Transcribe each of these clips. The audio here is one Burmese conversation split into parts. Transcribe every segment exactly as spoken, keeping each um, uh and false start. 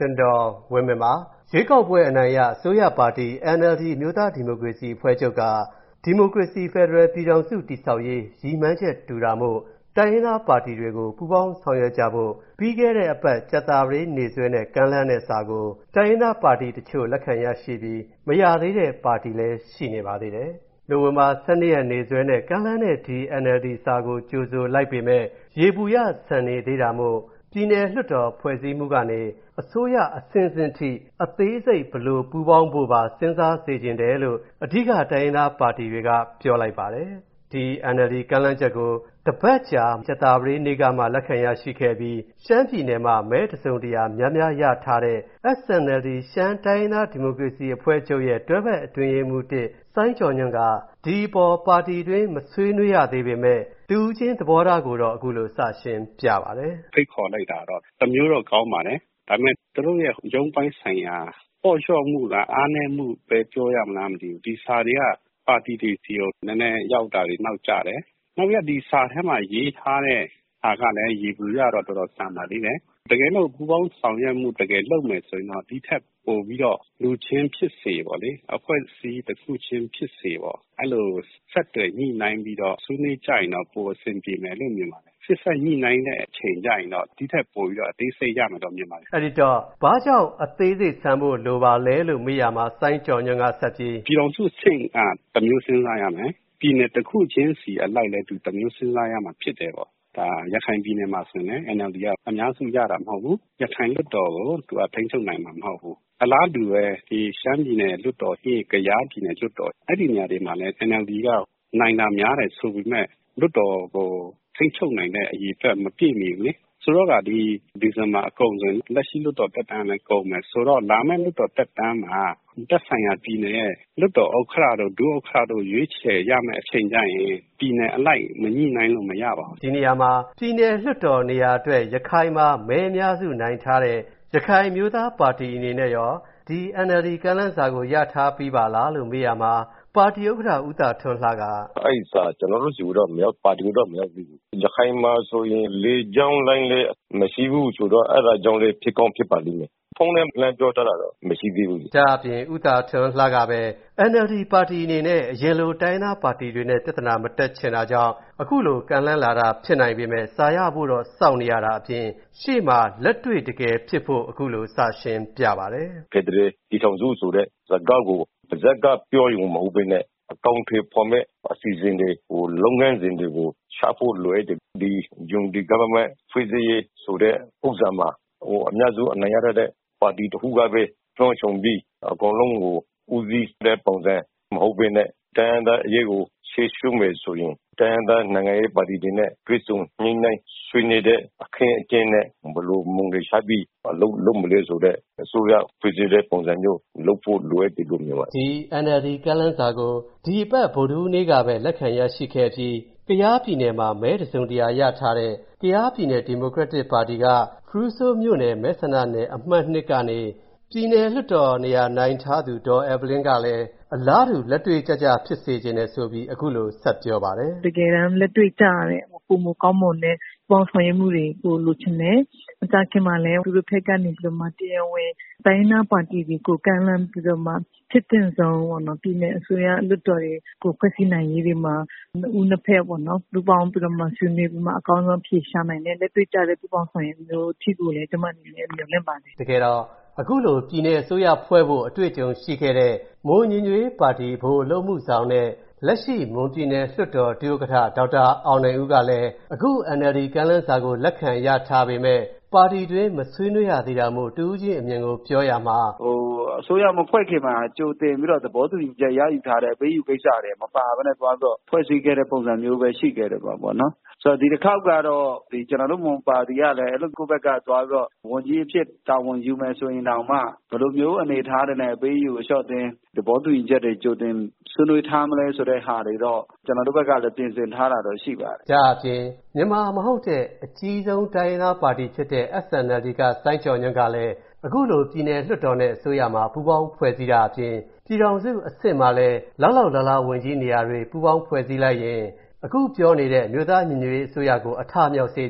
ကျွန်တော်ဝင်းမင်းပါရွေးကောက်ပွဲအနိုင်ရအစိုးရပါတီ N L D အမျိုးသားဒီမိုကရေစီအဖွဲ့ချုပ်ကဒီမိုကရေစီဖက်ဒရယ်ပြည်ထောင်စုတည်ဆောက်ရေးရည်မှန်းချက်တူတာမို့တိုင်းရင်းသားပါတီတွေကိုပူးပေါင်းဆောင်ရွက်ကြဖို့ပြီးခဲ့တဲ့အပတ်ကြာသပတေးနေ့စွဲနဲ့ကမ်းလှမ်းတဲ့စာကိုတိုင်းရင်းသားပါတီတချို့လက်ခံရရှိပြီးမရသေးတဲ့ပါတီလည်းရှိနေပါသေးတယ်။နိုဝင်ဘာ၁၂ရက်နေ့စွဲနဲ့ကမ်းလှမ်းတဲ့ဒီ N L D စာကိုကြိုဆိုလိုက်ပေမဲ့ရေပူရဆန်နေသေးတာမို့ပြည်နယ်လွှတ်တော်ဖွဲ့စည်းမှုကနေအစိုးရအဆင့်ဆင့်ထိအသေးစိတ်ဘလို့ပူးပေါင်းဖို့ပါစဉ်းစားစေချင်တယ်လို့အဓိကတိုင်းရင်းသားပါတီတွေကပြောလိုက်ပါတယ်။ဒီ N L D ကမ်းလှမ်းချက်ကိုတပတ်ကြာကြာသပတေးနေ့ကမှလက်ခံရရှိခဲ့ပြီးရှမ်းပြည်နယ်မှာမဲတစုံတရာများများရထားတဲ့ S N L D ရှမ်းတိုင်းရင်းသားဒီမိုကရေစီအဖွဲ့ချုပ်ရဲ့တွဲဖက်အတွင်းရေးမှူးတစ်စိုင်းကျော်ညွန့်ကဒီပေါ်ပါတီတွင်မဆွေးနွေးရသေးပေမဲ့တူချင်းသဘောထားကိုတော့အခုလိုစရှင်းပြပါတယ်။ဖိတ်ခေါ်လိုက်တာတော့တမျိုးတော့ကောင်းပါတယ်။ဒါပေမဲ့သူတို့ရဲ့ရုံးပိုင်းဆိုင်ရာပေါ့လျှော့မှုလားအားနည်းမှုပဲပြောရမလားမသိဘူး။ဒီစာတွေကပါတီတွေစီကိုနည်းနည်းရောက်တာတွေနောက်ကျတယ်။နောက်ပြီးဒီစာထဲမှာရေးထားတဲ့ဟာကလည်းရေဘူးရတော့တော်တော်ဆန်ပါသေးတယ်။တကယ်လို့ပူပေါင်းဆောင်ရွက်မှုတကယ်လုပ်မယ်ဆိုရင်တော့ဒီထက်ပိုပြီးတော့လူချင်းဖြစ်စေပေါ့လေအဖွဲ့အစည်းတစ်ခုချင်းဖြစ်စေပေါ့အဲ့လိုဆက်တွေညှိနှိုင်းပြီးတော့ဆွေးနွေးကြရင်တော့ပိုအဆင်ပြေမယ်လို့မြင်ပါတယ်စစ်ဆက်ညှိနှိုင်းတဲ့အချိန်ကြရင်တော့ဒီထက်ပိုပြီးတော့အသေးစိတ်ရမယ်တော့မြင်ပါတယ်အဲ့ဒီတော့ဘာကြောင့်အသေးစိတ်ဆန်ဖို့လိုပါလဲလို့မေးရမှာစိုင်းကျော်ညွန့်ကဆက်ပြီးပြည်တော်စုဆင့်ကတမျိုးစဉ်းစားရမယ်ပြည်နယ်တစ်ခုချင်းစီအလိုက်လဲသူတမျိုးစဉ်းစားရမှာဖြစ်တယ်ပေါ့ဒါရခိုင်ပြည်နယ်မှာဆိုရင် N L D ကအများစုရတာမဟုတ်ဘူးရခိုင်လွှတ်တော်ကိုသူကထိန်းချုပ်နိုင်မှာမဟုတ်ဘူးအလားတူပဲဒီရှမ်းပြည်နယ်လွှတ်တော်ဟိကယားပြည်နယ်လွှတ်တော်အဲ့ဒီနေရာတွေမှာလည်း N L D ကနိုင်တာများတယ်ဆိုပေမဲ့လွှတ်တော်ကိုထိန်းချုပ်နိုင်တဲ့အရေးအတွက်မပြည့်မီဘူးလေဆိုတော့ကဒီဒီဇင်ဘာအကုန်ဆိုလက်ရှိလွှတ်တော်တက်တန်းလည်းကုန်မယ်ဆိုတော့လာမယ့်လွှတ်တော်တက်တန်းမှာတက်ဆိုင်ရာပြည်နယ်ရဲ့လွှတ်တော်ဥက္ကဋ္ဌတို့ဒုဥက္ကဋ္ဌတို့ရွေးချယ်ရမယ့်အချိန်ကျရင်ပြည်နယ်အလိုက်မညှိနှိုင်းလို့မရပါဘူးဒီနေရာမှာပြည်နယ်လွှတ်တော်နေရာအတွက်ရခိုင်မှာမဲအများစုနိုင်ထားတဲ့ရခိုင်မျိုးသားပါတီအနေနဲ့ရောဒီ N L D ကမ်းလှမ်းစာကိုရထားပြီးပါလားလို့မေးရမှာပါတီဥက္ကဋ္ဌဦးသာထွန်းလှကအဲ့ဒီစာကျွန်တော်တို့စီတော့မရောက်ပါတီတော့မရောက်ဘူးရခိုင်မှာဆိုရင်လေကြောင်းလိုင်းလည်းမရှိဘူးဆိုတော့အဲ့ဒါကြောင့်လည်းဖြစ်ကောင်းဖြစ်ပါလိမ့်မယ်ဖုန်းနဲ့လမ်းပြောထားတာတော့မရှိသေးဘူးဒါအပြင်ဦးသာထွန်းလှကပဲ N L D ပါတီအနေနဲ့အရင်လိုတိုင်းသားပါတီတွေနဲ့ပြဿနာမတက်ချင်တာကြောင့်အခုလိုကမ်းလှမ်းလာတာဖြစ်နိုင်ပေမဲ့စာရဖို့တော့စောင့်နေရတာအပြင်ရှေ့မှာလက်တွေ့တကယ်ဖြစ်ဖို့အခုလိုစရှင်းပြပါတယ်ဖက်ဒရယ်ဒီထောင်စုဆိုတဲ့ဇာတ်ကိုပါဇက်ကပြောရုံမဟုတ်ဘဲနဲ့အကောင့်တွေပေါ်မဲ့အစီအစဉ်တွေဟိုလုပ်ငန်းစဉ်တွေကိုရှာဖို့လွယ်တဲ့ဒီ Unity Government ဖွဲ့စည်းရေးဆိုတဲ့ဥစ္စာမှာဟိုအများစုအနိုင်ရတဲ့ပါတီတခုကပဲတွန်းချုံပြီးအကုန်လုံးကိုဦးစီးတဲ့ပုံစံမဟုတ်ဘဲနဲ့တိုင်းဒေသအရေးကိုရှေ့ရှုမယ်ဆိုရင်တိုင်းဒေသနိုင်ငံရေးပါတီတွေနဲ့တွေ့ဆုံညှိနှိုင်းဆွေးနွေးတဲ့အခင်းအကျင်းနဲ့ဘလို့မုံတွေချပြီးလုံးလုံးမလဲဆိုတဲ့အစိုးရဖွဲ့စည်းတဲ့ပုံစံမျိုးလုပ်ဖို့လိုအပ်တယ်လို့မြင်ပါတယ်ဒီ N L D ကမ်းလှမ်းစာကိုဒီအပတ်ဗုဒ္ဓဟူးနေ့ကပဲလက်ခံရရှိခဲ့ပြီးကယားပြည်နယ်မှာမဲတစုံတရာရထားတဲ့ကယားပြည်နယ်ဒီမိုကရက်တစ်ပါတီကဖရူးဆိုးမြို့နယ်မဲဆန္ဒနယ်အမှတ်နှစ်ကနေပြည်နယ်လွှတ်တော်နေရာနိုင်ထားသူဒေါ်အဗလင်းကလည်းအလားတူလက်တွေ့ကြကြဖြစ်စေခြင်းနဲ့ဆိုပြီးအခုလိုဆက်ပြောပါတယ်တကယ်တမ်းလက်တွေ့ကြရတယ်ပုံမကောင်းမွန်တဲ့ပေါင်းဆောင်ရွက်မှုတွေကိုလိုချင်တယ်အကြခင်မှလည်းသူတို့ဖက်ကနေပြီးတော့မှတရားဝင်တိုင်းနာပါတီတွေကိုကမ်းလှမ်းပြီးတော့မှဖြစ်တဲ့ဆုံးပေါ့နော်ပြည်နယ်အစိုးရလွှတ်တော်တွေကိုဖွဲ့စည်းနိုင်ရေးတွေမှာဦးနှစ်ဖက်ပေါ့နော်ပူပေါင်းပြီးတော့မှဆွေးနွေးပြီးမှအကောင်းဆုံးဖြေရှာနိုင်တဲ့လက်တွေ့ကြတဲ့ပူပေါင်းဆောင်ရွက်မျိုးထိကိုလည်းကျွန်မအနေနဲ့မျှော်လင့်ပါတယ်တကယ်တော့အခုလိုပြည်내အစိုးရဖွဲ့ဖို့အတွေ့အကြုံရှိခဲ့တဲ့မိုးညင်ညွေးပါတီဘို့အလုပ်မှုဆောင်တဲ့လက်ရှိမွန်ပြည်နယ်လွှတ်တော်ဒုဥက္ကဋ္ဌဒေါက်တာအောင်နိုင်ဦးကလည်းအခု N L D ကမ်းလှမ်းစာကိုလက်ခံရထားပေမဲ့ပါတီတွင်မဆွေးနွေးရသေးတာမို့တူးချင်းအမြင်ကိုပြောရမှာဟိုအစိုးရမဖွဲ့ခင်မှာကြိုတင်ပြီးတော့သဘောတူညီချက်ရယူထားတဲ့အပေးယူကိစ္စတွေမပါဘဲနဲ့သွားတော့ဖွဲ့စည်းခဲ့တဲ့ပုံစံမျိုးပဲရှိခဲ့တယ်ပေါ့ပေါ့နော်ဆိုတော့ဒီတစ်ခေါက်ကတော့ဒီကျွန်တော်တို့မွန်ပါတီကလည်းအဲ့လိုကိုယ့်ဘက်ကသွားပြီးတော့ဝန်ကြီးအဖြစ်တာဝန်ယူမယ်ဆိုရင်တောင်မှဘယ်လိုမျိုးအနေထားတွေနဲ့အပေးယူအလျှော့တင်သဘောတူညီချက်တွေကြိုတင်ဆွေးနွေးထားမလဲဆိုတဲ့ဟာတွေတော့ကျွန်တော်တို့ဘက်ကလည်းပြင်ဆင်ထားတာတော့ရှိပါတယ်။ဒါအပြင်မြန်မာမဟုတ်တဲ့အကြီးဆုံးတိုင်းသားပါတီဖြစ်တဲ့ S N L D ကစိုင်းကျော်ညွန့်ကလည်းအခုလိုပြည်နယ်လွှတ်တော်နဲ့အစိုးရမှာပူးပေါင်းဖွဲ့စည်းတာအပြင်ပြည်ထောင်စုအဆင့်မှာလည်းလောက်လောက်လားလားဝင်ကြီးနေရာတွေပူးပေါင်းဖွဲ့စည်းလိုက်ရင်အခုပြောနေတဲ့မြို့သားညီညွတ်ရေးအစိုးရကိုအထမြောက်စေပြီး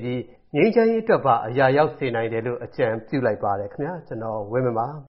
ငြိမ်းချမ်းရေးအတွက်ပါအရာရောက်စေနိုင်တယ်လို့အကြံပြုလိုက်ပါတယ်ခင်ဗျာကျွန်တော်ဝင်းမင်းပါ